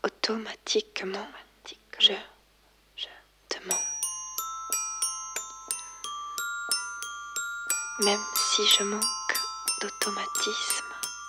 automatiquement, je te mens. Même si je manque d'automatisme.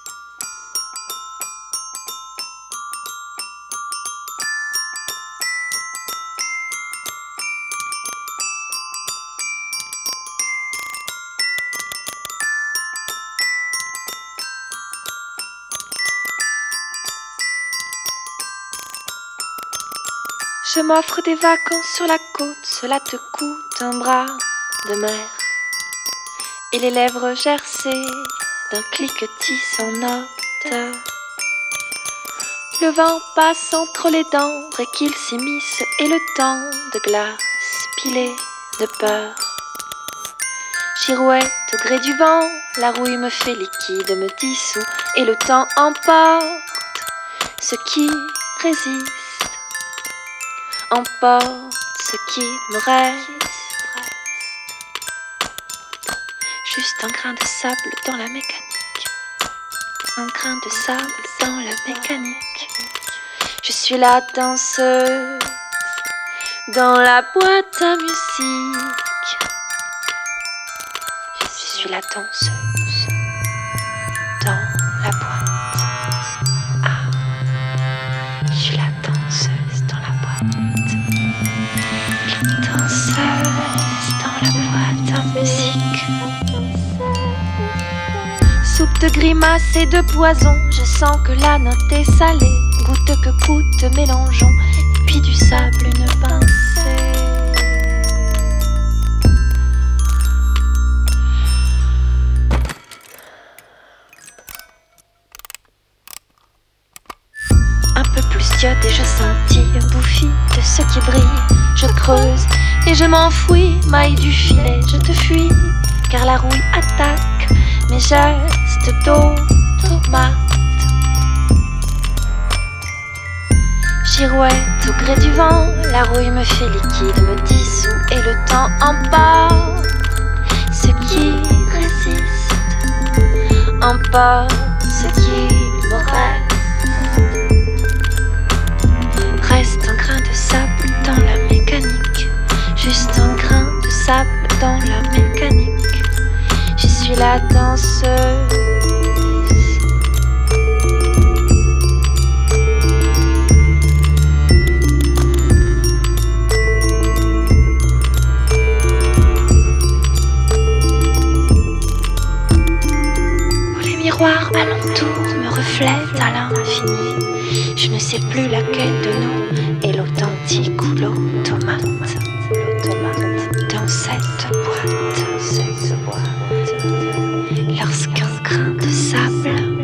Je m'offre des vacances sur la côte, cela te coûte un bras de mer. Et les lèvres gercées d'un cliquetis sans note. Le vent passe entre les dents, vrai qu'il s'immisce, et le temps de glace pilé de peur. Girouette au gré du vent, la rouille me fait liquide, me dissout, et le temps emporte ce qui résiste. Emporte ce qui me reste. Juste un grain de sable dans la mécanique. Un grain de sable dans la mécanique. Je suis la danseuse dans la boîte à musique. Je suis la danseuse dans la boîte à. Je suis la danseuse dans la boîte. Danseuse dans la boîte à musique. Soupe de grimaces et de poison, je sens que la note est salée. Goutte que coûte, mélangeons, et puis du sable, une pincée. Un peu plus d'iode et je scintille, bouffie de ce qui brille. Je creuse et je m'enfouis, maille du filet, je te fuis, car la rouille attaque mes gestes d'automate. Girouette au gré du vent, la rouille me fait liquide, me dissout, et le temps emporte ce qui résiste. Emporte ce qui me reste. Reste un grain de sable dans la mécanique. Juste un grain de sable dans la mécanique. Je suis la danseuse. Où les miroirs alentour me reflètent à l'infini. Je ne sais plus laquelle de nous est l'authentique ou l'automate. Dans cette boîte, lorsqu'un grain de sable